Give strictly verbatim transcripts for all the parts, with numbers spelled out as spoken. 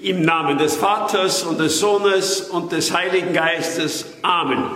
Im Namen des Vaters und des Sohnes und des Heiligen Geistes. Amen.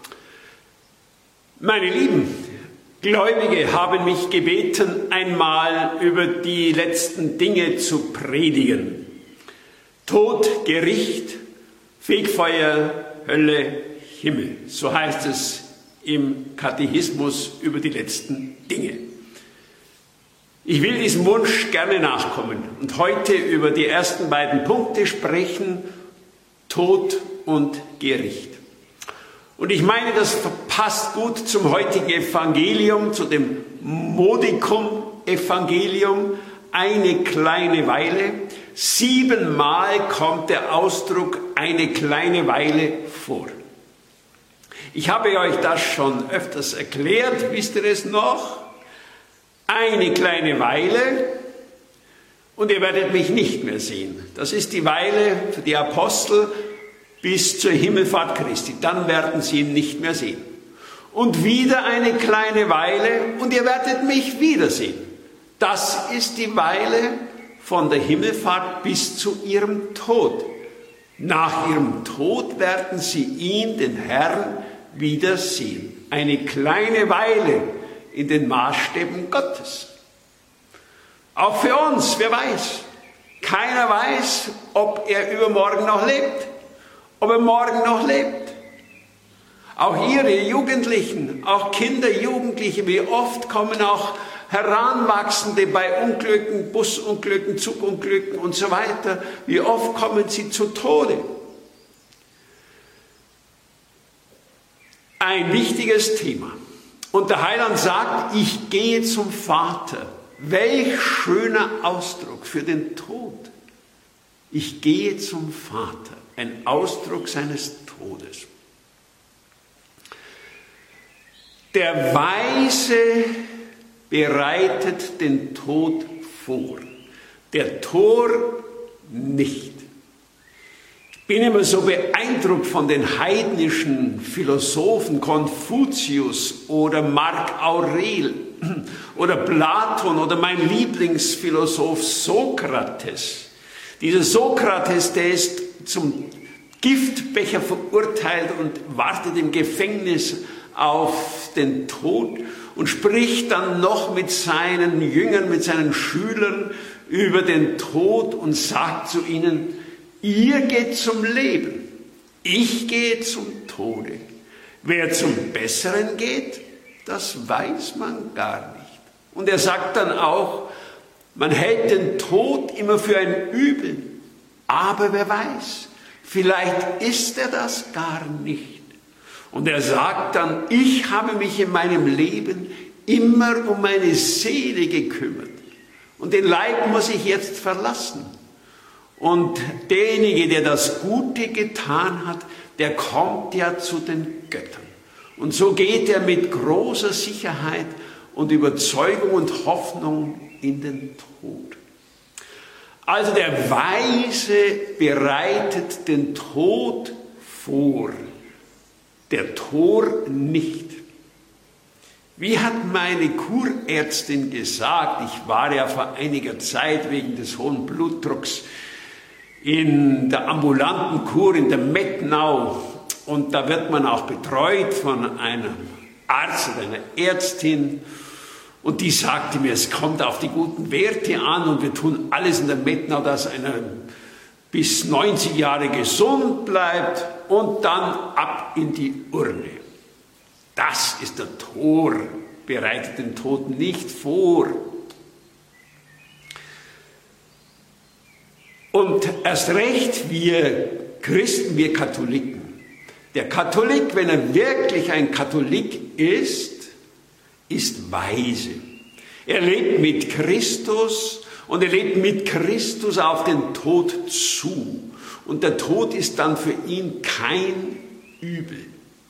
Meine Lieben, Gläubige haben mich gebeten, einmal über die letzten Dinge zu predigen. Tod, Gericht, Fegfeuer, Hölle, Himmel. So heißt es im Katechismus über die letzten Dinge. Ich will diesem Wunsch gerne nachkommen und heute über die ersten beiden Punkte sprechen, Tod und Gericht. Und ich meine, das passt gut zum heutigen Evangelium, zu dem Modikum-Evangelium, eine kleine Weile. Siebenmal kommt der Ausdruck eine kleine Weile vor. Ich habe euch das schon öfters erklärt, wisst ihr es noch? Eine kleine Weile und ihr werdet mich nicht mehr sehen. Das ist die Weile für die Apostel bis zur Himmelfahrt Christi. Dann werden sie ihn nicht mehr sehen. Und wieder eine kleine Weile und ihr werdet mich wiedersehen. Das ist die Weile von der Himmelfahrt bis zu ihrem Tod. Nach ihrem Tod werden sie ihn, den Herrn, wiedersehen. Eine kleine Weile in den Maßstäben Gottes. Auch für uns, wer weiß. Keiner weiß, ob er übermorgen noch lebt, ob er morgen noch lebt. Auch ihr, ihr Jugendlichen, auch Kinder, Jugendliche, wie oft kommen auch Heranwachsende bei Unglücken, Busunglücken, Zugunglücken und so weiter. Wie oft kommen sie zu Tode. Ein wichtiges Thema. Und der Heiland sagt, ich gehe zum Vater. Welch schöner Ausdruck für den Tod. Ich gehe zum Vater. Ein Ausdruck seines Todes. Der Weise bereitet den Tod vor. Der Tor nicht. Ich bin immer so beeindruckt von den heidnischen Philosophen Konfuzius oder Marc Aurel oder Platon oder mein Lieblingsphilosoph Sokrates. Dieser Sokrates, der ist zum Giftbecher verurteilt und wartet im Gefängnis auf den Tod und spricht dann noch mit seinen Jüngern, mit seinen Schülern über den Tod und sagt zu ihnen: Ihr geht zum Leben, ich gehe zum Tode. Wer zum Besseren geht, das weiß man gar nicht. Und er sagt dann auch, man hält den Tod immer für ein Übel. Aber wer weiß, vielleicht ist er das gar nicht. Und er sagt dann, ich habe mich in meinem Leben immer um meine Seele gekümmert. Und den Leib muss ich jetzt verlassen. Und derjenige, der das Gute getan hat, der kommt ja zu den Göttern. Und so geht er mit großer Sicherheit und Überzeugung und Hoffnung in den Tod. Also der Weise bereitet den Tod vor, der Tor nicht. Wie hat meine Kurärztin gesagt, ich war ja vor einiger Zeit wegen des hohen Blutdrucks in der ambulanten Kur in der Mettnau und da wird man auch betreut von einem Arzt oder einer Ärztin und die sagte mir, es kommt auf die guten Werte an und wir tun alles in der Mettnau, dass einer bis neunzig Jahre gesund bleibt und dann ab in die Urne. Das ist der Tor, bereitet den Tod nicht vor. Und erst recht wir Christen, wir Katholiken. Der Katholik, wenn er wirklich ein Katholik ist, ist weise. Er lebt mit Christus und er lebt mit Christus auf den Tod zu. Und der Tod ist dann für ihn kein Übel.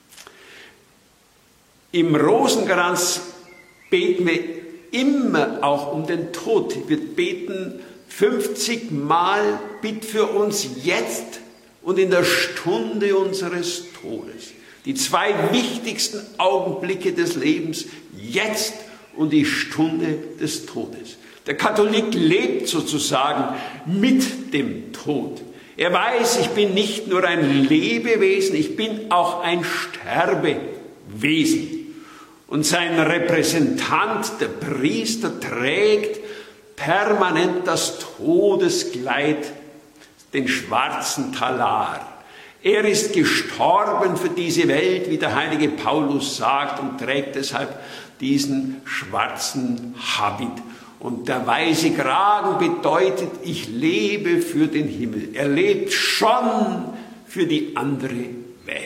Im Rosenkranz beten wir immer auch um den Tod. Wir beten fünfzig Mal, bitt für uns jetzt und in der Stunde unseres Todes. Die zwei wichtigsten Augenblicke des Lebens, jetzt und die Stunde des Todes. Der Katholik lebt sozusagen mit dem Tod. Er weiß, ich bin nicht nur ein Lebewesen, ich bin auch ein Sterbewesen. Und sein Repräsentant, der Priester, trägt permanent das Todeskleid, den schwarzen Talar. Er ist gestorben für diese Welt, wie der heilige Paulus sagt, und trägt deshalb diesen schwarzen Habit. Und der weiße Kragen bedeutet, ich lebe für den Himmel. Er lebt schon für die andere Welt.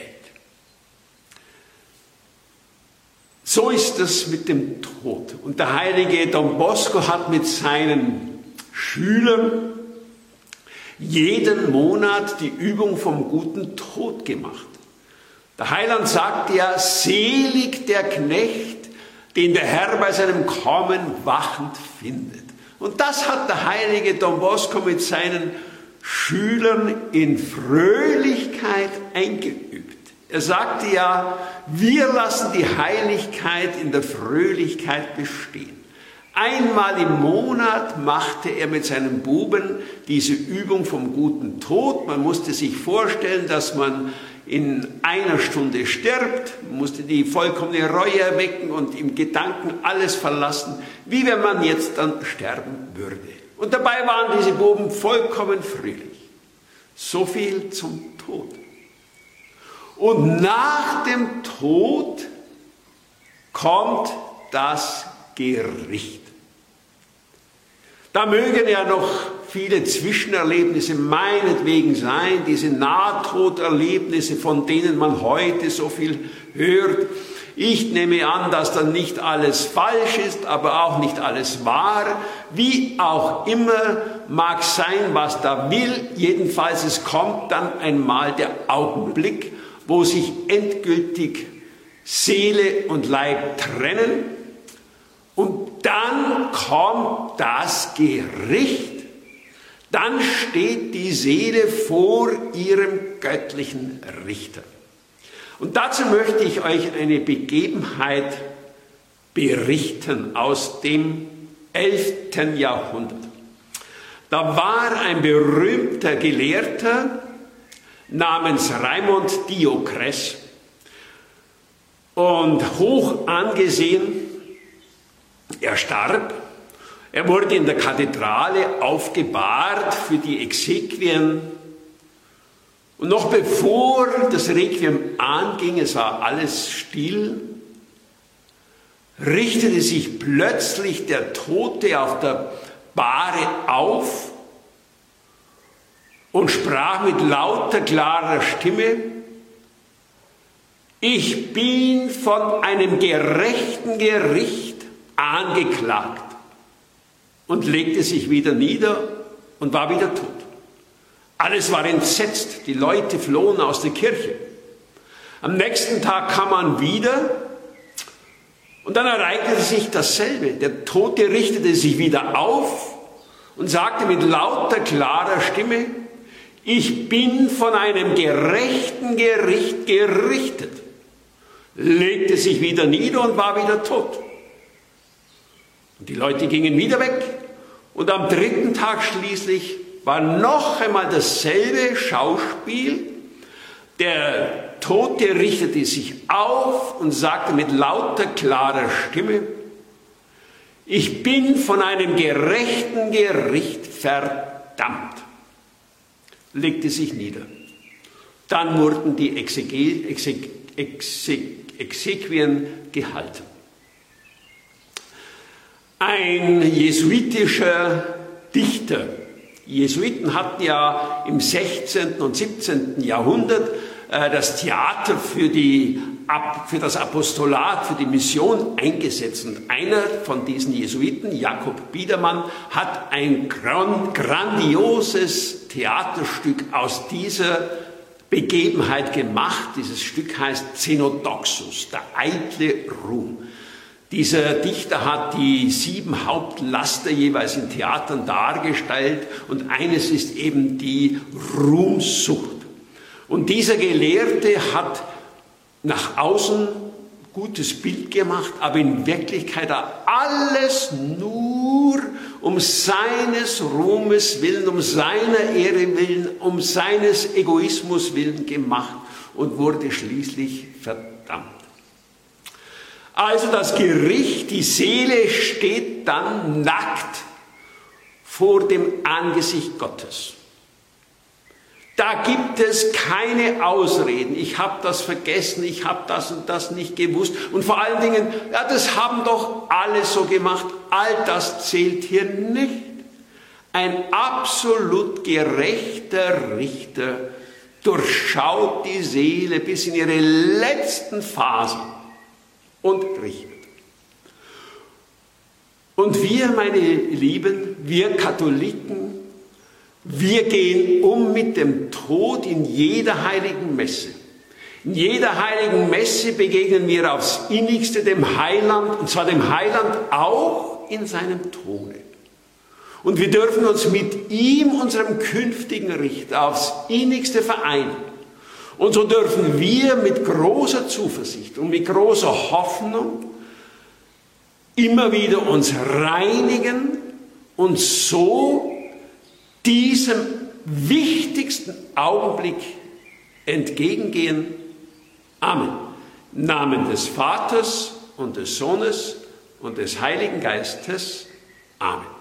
So ist es mit dem Tod. Und der heilige Don Bosco hat mit seinen Schülern jeden Monat die Übung vom guten Tod gemacht. Der Heiland sagt ja, selig der Knecht, den der Herr bei seinem Kommen wachend findet. Und das hat der heilige Don Bosco mit seinen Schülern in Fröhlichkeit eingeübt. Er sagte ja, wir lassen die Heiligkeit in der Fröhlichkeit bestehen. Einmal im Monat machte er mit seinen Buben diese Übung vom guten Tod. Man musste sich vorstellen, dass man in einer Stunde stirbt, man musste die vollkommene Reue erwecken und im Gedanken alles verlassen, wie wenn man jetzt dann sterben würde. Und dabei waren diese Buben vollkommen fröhlich. So viel zum Tod. Und nach dem Tod kommt das Gericht. Da mögen ja noch viele Zwischenerlebnisse meinetwegen sein, diese Nahtoderlebnisse, von denen man heute so viel hört. Ich nehme an, dass dann nicht alles falsch ist, aber auch nicht alles wahr. Wie auch immer mag sein, was da will. Jedenfalls, es kommt dann einmal der Augenblick, wo sich endgültig Seele und Leib trennen. Und dann kommt das Gericht. Dann steht die Seele vor ihrem göttlichen Richter. Und dazu möchte ich euch eine Begebenheit berichten aus dem elften Jahrhundert. Da war ein berühmter Gelehrter namens Raimund Diokres und hoch angesehen. Er starb, er wurde in der Kathedrale aufgebahrt für die Exequien. Und noch bevor das Requiem anging, es war alles still, richtete sich plötzlich der Tote auf der Bahre auf und sprach mit lauter, klarer Stimme: Ich bin von einem gerechten Gericht angeklagt, und legte sich wieder nieder und war wieder tot. Alles war entsetzt, die Leute flohen aus der Kirche. Am nächsten Tag kam man wieder und dann ereignete sich dasselbe. Der Tote richtete sich wieder auf und sagte mit lauter, klarer Stimme: Ich bin von einem gerechten Gericht gerichtet, legte sich wieder nieder und war wieder tot. Und die Leute gingen wieder weg. Und am dritten Tag schließlich war noch einmal dasselbe Schauspiel. Der Tote richtete sich auf und sagte mit lauter, klarer Stimme: Ich bin von einem gerechten Gericht verdammt. Legte sich nieder. Dann wurden die Exege, Exeg, Exeg, Exequien gehalten. Ein jesuitischer Dichter. Die Jesuiten hatten ja im sechzehnten und siebzehnten Jahrhundert äh, das Theater für, die, für das Apostolat, für die Mission eingesetzt. Und einer von diesen Jesuiten, Jakob Biedermann, hat ein grand, grandioses Theaterstück aus dieser Begebenheit gemacht. Dieses Stück heißt Zenodoxus, der eitle Ruhm. Dieser Dichter hat die sieben Hauptlaster jeweils in Theatern dargestellt und eines ist eben die Ruhmsucht. Und dieser Gelehrte hat nach außen gutes Bild gemacht, aber in Wirklichkeit alles nur nur um seines Ruhmes willen, um seiner Ehre willen, um seines Egoismus willen gemacht und wurde schließlich verdammt. Also das Gericht, die Seele steht dann nackt vor dem Angesicht Gottes. Da gibt es keine Ausreden. Ich habe das vergessen, ich habe das und das nicht gewusst. Und vor allen Dingen, ja, das haben doch alle so gemacht. All das zählt hier nicht. Ein absolut gerechter Richter durchschaut die Seele bis in ihre letzten Phasen und richtet. Und wir, meine Lieben, wir Katholiken, wir gehen um mit dem Tod in jeder heiligen Messe. In jeder heiligen Messe begegnen wir aufs Innigste dem Heiland, und zwar dem Heiland auch in seinem Tode. Und wir dürfen uns mit ihm, unserem künftigen Richter, aufs Innigste vereinen. Und so dürfen wir mit großer Zuversicht und mit großer Hoffnung immer wieder uns reinigen und so diesem wichtigsten Augenblick entgegengehen. Amen. Im Namen des Vaters und des Sohnes und des Heiligen Geistes. Amen.